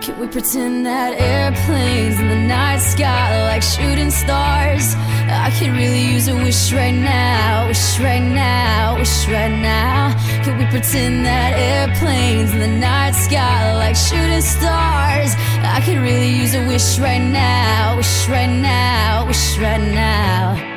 Can we pretend that airplanes in the night sky like shooting stars? I could really use a wish right now, wish right now, wish right now. Can we pretend that airplanes in the night sky like shooting stars? I could really use a wish right now, wish right now, wish right now.